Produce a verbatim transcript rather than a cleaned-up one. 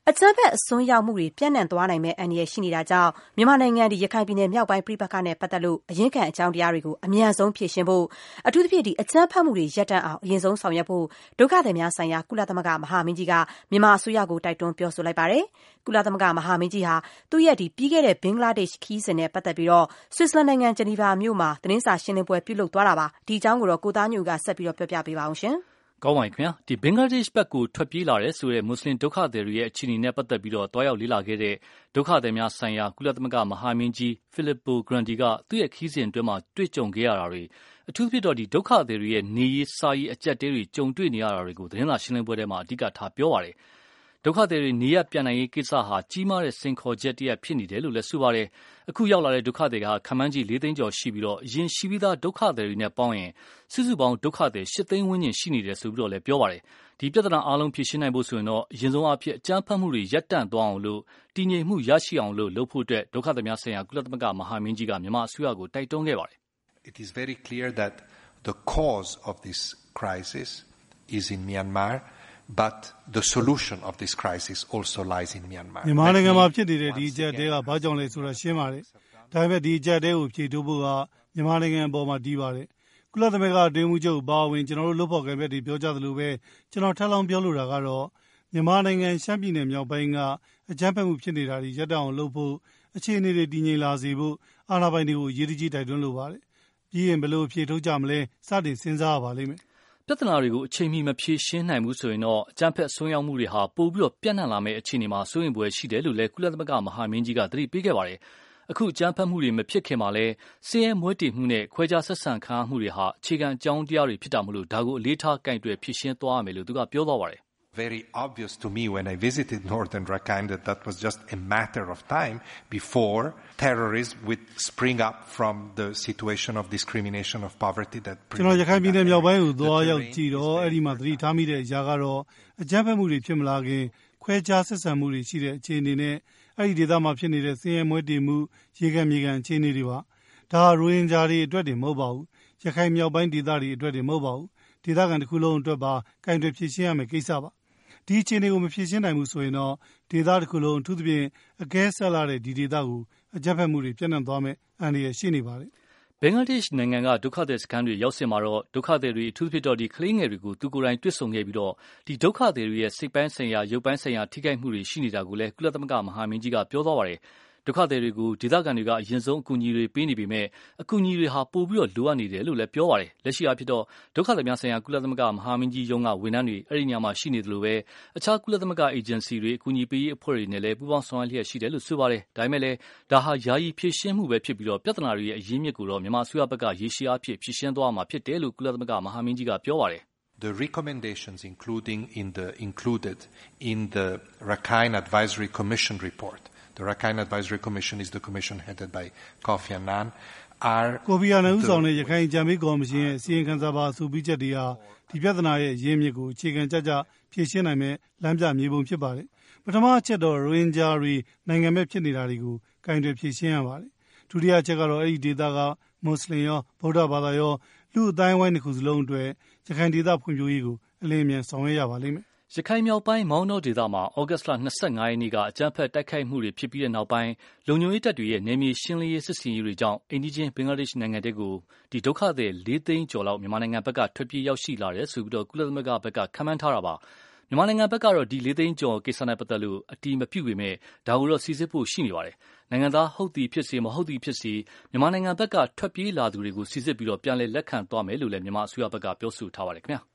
အကြမ်းဖက်အစွန်းရောက်မှုတွေပြန့်နှံ့သွားနိုင်မဲ့အန္တရာယ်ရှိနေတာကြောင့်မြန်မာနိုင်ငံဒီရခိုင်ပြည်နယ်မြောက်ပိုင်းပြည်ပခါနဲ့ပတ်သက်လို့အရင်ခံအကြောင်းတရားတွေကိုအမြန်ဆုံးဖြေရှင်းဖို့အထူးသဖြင့်ဒီအကြမ်းဖက်မှုတွေရပ်တန့်အောင်အရင်ဆုံးဆောင်ရွက်ဖို့ဒုက္ခသည်များဆိုင်ရာကုလသမဂ္ဂမဟာမင်းကြီးကမြန်မာအစိုးရကိုတိုက်တွန်းပြောဆိုလိုက်ပါတယ်။ကုလသမဂ္ဂမဟာမင်းကြီးဟာသူ့ရဲ့ဒီပြီးခဲ့တဲ့ဘင်္ဂလားဒေ့ရှ်ခီးစဉ်နဲ့ပတ်သက်ပြီးတော့ဆွစ်ဇာလန်နိုင်ငံဂျနီဗာမြို့မှာသတင်းစာရှင်းလင်းပွဲပြုလုပ်သွားတာပါ။ဒီအကြောင်းကိုတော့ကိုသားညိုကဆက်ပြီးတော့ပြောပြပေးပါအောင်ရှင်။ကောင်းပါပြီခင်ဗျာဒီဘင်္ဂလားဒေ့ရှ်ဘက်ကိုထွက်ပြေးလာတဲ့ဆိုတဲ့မွတ်စလင်ဒုက္ခသည်တွေရဲ့အခြေအနေနဲ့ပတ်သက်ပြီးတော့တွားရောက်လေ့လာခဲ့တဲ့ဒုက္ခသည်များဆိုင်ရာကုလသမဂ္ဂမဟာမင်းကြီးဖိလစ်ပိုဂရန်ဒီကသူ့ရဲ့ခီးစဉ်အတွင်းမှာတွေ့ကြုံခဲ့ရတာတွေအထူးဖြစ်တော့ဒီဒုက္ခသည်တွေရဲ့နေရေးစားရေးအကျပ်တဲတွေကြုံတွေ့နေရတာတွေကိုသတင်းစာရှင်းလင်းပွဲထဲမှာအဓိကထားပြောပါတယ်ဒုက္ခသည်တွေနေရပြန်နိုင်ရေးကိစ္စဟာကြီးမားတဲ့စင်ခေါ်ချက်တည်းဖြစ်နေတယ်လို့လည်းဆိုပါတယ်အခုရောက်လာတဲ့ဒုက္ခသည်ကခမန်းကြီးလေးသိန်းကျော်ရှိပြီးတော့အရင်ရှိပြီးသားဒုက္ခသည်တွေနဲ့ပေါင်းရင်စုစုပေါင်းဒုက္ခသည်ရှစ်သိန်းဝန်းကျင်ရှိနေတယ်ဆိုပြီးတော့လည်းပြောပါတယ်ဒီပြဿနာအားလုံးဖြေရှင်းနိုင်ဖို့ဆိုရင်တော့အရင်ဆုံးအဖြစ်အကြမ်းဖက်မှုတွေရပ်တန့်သွားအောင်လို့တည်ငြိမ်မှုရရှိအောင်လို့လုပ်ဖို့အတွက်ဒုက္ခသည်များဆိုင်ရာကုလသမဂ္ဂမဟာမင်းကြီးကမြန်မာအစိုးရကိုတိုက်တွန်းခဲ့ပါတယ် It is very clear that the cause of this crisis is in Myanmar but the solution of this crisis also lies in Myanmar မြန်မာနိုင်ငံမှာဖြစ်နေတဲ့ဒီအကျပ်တဲကဘာကြောင့်လဲဆိုတာရှင်းပါတယ်ဒါပေမဲ့ဒီအကျပ်တဲကိုဖြေထုတ်ဖို့ကမြန်မာနိုင်ငံအပေါ်မှာတည်ပါတယ်ကုလသမဂ္ဂအတွင်းမှုချုပ်ဘာဝင်ကျွန်တော်တို့လုပ်ဖို့ကံပြည့်ပြောကြသလိုပဲကျွန်တော်ထပ်လောင်းပြောလိုတာကတော့မြန်မာနိုင်ငံရှမ်းပြည်နယ်မြောက်ပိုင်းကအကြမ်းဖက်မှုဖြစ်နေတာတွေရပ်တန့်အောင်လုပ်ဖို့အခြေအနေတွေတည်ငြိမ်လာစေဖို့အာဏာပိုင်တွေကိုရည်တကြီးတိုက်တွန်းလိုပါတယ်ပြီးရင်ဘယ်လိုဖြေထုတ်ကြမလဲစတင်စဉ်းစားရပါလိမ့်မယ်ပြဿနာတွေကိုအချိန်မီမဖြေရှင်းနိုင်ဘူးဆိုရင်တော့အကြမ်းဖက်ဆွံ့ရောက်မှုတွေဟာပိုပြီးတော့ပြန့်နှံ့လာမယ့်အခြေအနေမှာစိုးရိမ်ဖွယ်ရှိတယ်လို့လည်းကုလသမဂ္ဂမဟာမင်းကြီးကသတိပေးခဲ့ပါတယ်အခုအကြမ်းဖက်မှုတွေမဖြစ်ခင်မှာလဲစည်ရဲမွဲတေမှုနဲ့ခွဲခြားဆက်ဆံခံရမှုတွေဟာအခြေခံအကြောင်းတရားတွေဖြစ်တာမို့လို့ဒါကိုအလေးထားကင်တွယ်ဖြေရှင်းသွားရမယ်လို့သူကပြောသွားပါတယ် Very obvious to me when I visited northern Rakhine that that was just a matter of time before terrorism would spring up from the situation of discrimination of poverty that ကျွန်တော်ရခိုင်ပြည်နယ်မြောက်ပိုင်းကိုသွားရောက်ကြည့်တော့အဲ့ဒီမှာသတိထားမိတဲ့အရာကတော့အကြမ်းဖက်မှုတွေဖြစ်မလာခင်ခွဲခြားဆက်ဆံမှုတွေရှိတဲ့အခြေအနေနဲ့အဲ့ဒီဒေသမှာဖြစ်နေတဲ့စည်ရဲမွဲတေမှုရေခံမြေခံအခြေအနေတွေပါဒါဟာရိုဟင်ဂျာတွေအတွက်တွေမဟုတ်ပါဘူးရခိုင်မြောက်ပိုင်းဒေသတွေအတွက်တွေမဟုတ်ပါဘူးဒေသခံတစ်ခုလုံးအတွက်ပါကင်တွယ်ဖြေရှင်းရမယ့်ကိစ္စပါဒီအခြေအနေကိုမဖြေရှင်းနိုင်ဘူးဆိုရင်တော့ဒေသတစ်ခုလုံးအထူးသဖြင့်အကဲဆက်လာတဲ့ဒီဒေသကိုအကြမ်းဖက်မှုတွေပြန့်နှံ့သွားမယ်အန္တရာယ်ရှိနေပါတယ်ဘင်္ဂလားဒေ့ရှ်နိုင်ငံကဒုက္ခသည်စခန်းတွေရောက်စင်မှာတော့ဒုက္ခသည်တွေအထူးဖြစ်တော့ဒီကလေးငယ်တွေကိုသူကိုယ်တိုင်တွေ့ဆုံခဲ့ပြီးတော့ဒီဒုက္ခသည်တွေရဲ့စိတ်ပိုင်းဆိုင်ရာရုပ်ပိုင်းဆိုင်ရာထိခိုက်မှုတွေရှိနေတာကိုလည်းကုလသမဂ္ဂမဟာမင်းကြီးကပြောသွားပါတယ်ဒုက္ခသည်တွေကိုဒေသခံတွေကအရင်ဆုံးအကူအညီတွေပေးနေပေမဲ့အကူအညီတွေဟာပို့ပြီးတော့လိုအပ်နေတယ်လို့လည်းပြောပါတယ်လက်ရှိအဖြစ်တော့ဒုက္ခသည်များဆိုင်ရာကုလသမဂ္ဂမဟာမင်းကြီးရုံးကဝန်ထမ်းတွေအဲ့ဒီညမှာရှိနေတယ်လို့ပဲအခြားကုလသမဂ္ဂအေဂျင်စီတွေအကူအညီပေးရေးအဖွဲ့တွေနဲ့လည်းပူးပေါင်းဆောင်ရွက်လျက်ရှိတယ်လို့ဆိုပါတယ်ဒါပေမဲ့လည်းဒါဟာယာယီဖြည့်ရှင်းမှုပဲဖြစ်ပြီးတော့ပြဿနာတွေရဲ့အရင်းမြစ်ကိုတော့မြန်မာအစိုးရဘက်ကရေရှည်အဖြစ်ဖြည့်ရှင်းသွားမှာဖြစ်တယ်လို့ကုလသမဂ္ဂမဟာမင်းကြီးကပြောပါတယ် The recommendations including in the included in the Rakhine Advisory Commission report The Rakhine Advisory Commission is the commission headed by Kofi Annan. Are ကိုဖီအာနန်ဦးဆောင်တဲ့ရခိုင်ကြံပေးကော်မရှင်ရဲ့စီရင်ခံစာပါအဆိုပြုချက်တွေဟာဒီပြဿနာရဲ့ရင်းမြစ်ကိုအခြေခံကျကျဖြေရှင်းနိုင်မဲ့လမ်းပြမြေပုံဖြစ်ပါတယ်။ပထမအချက်တော့ရိုဟင်ဂျာတွေနိုင်ငံမဲ့ဖြစ်နေတာတွေကိုကင်တွယ်ဖြေရှင်းရပါတယ်။ဒုတိယအချက်ကတော့အဲ့ဒီဒေသကမွတ်စလင်ရောဗုဒ္ဓဘာသာရောလူအတိုင်းဝိုင်းတစ်ခုစလုံးအတွက်ရခိုင်ဒေသဖွံ့ဖြိုးရေးကိုအလင်းအမြန်ဆောင်ရွက်ရပါလိမ့်မယ်ရခိုင်မြောက်ပိုင်းမောင်းတောဒေသမှာဩဂတ်စ်လ၂၅ရက်နေ့ကအကြမ်းဖက်တိုက်ခိုက်မှုတွေဖြစ်ပြီးတဲ့နောက်ပိုင်းလုံခြုံရေးတပ်တွေရဲ့နယ်မြေရှင်းလင်းရေးစစ်ဆင်ရေးတွေကြောင့်အိန္ဒိချင်းဘင်္ဂလားဒေ့ရှ်နိုင်ငံတဲကိုဒီဒုက္ခသည်လေးသိန်းကျော်လောက်မြန်မာနိုင်ငံဘက်ကထွက်ပြေးရောက်ရှိလာတယ်ဆိုပြီးတော့ကုလသမဂ္ဂဘက်ကခန့်မှန်းထားတာပါမြန်မာနိုင်ငံဘက်ကတော့ဒီလေးသိန်းကျော်ကိစ္စနဲ့ပတ်သက်လို့အတီးမပြုတ်ပေမဲ့ဒါကိုတော့စီစစ်ဖို့ရှိနေပါတယ်နိုင်ငံသားဟုတ်သည်ဖြစ်စေမဟုတ်သည်ဖြစ်စေမြန်မာနိုင်ငံဘက်ကထွက်ပြေးလာသူတွေကိုစီစစ်ပြီးတော့ပြန်လည်လက်ခံသွားမယ်လို့လည်းမြန်မာအစိုးရဘက်ကပြောဆိုထားပါတယ်ခင်ဗျာ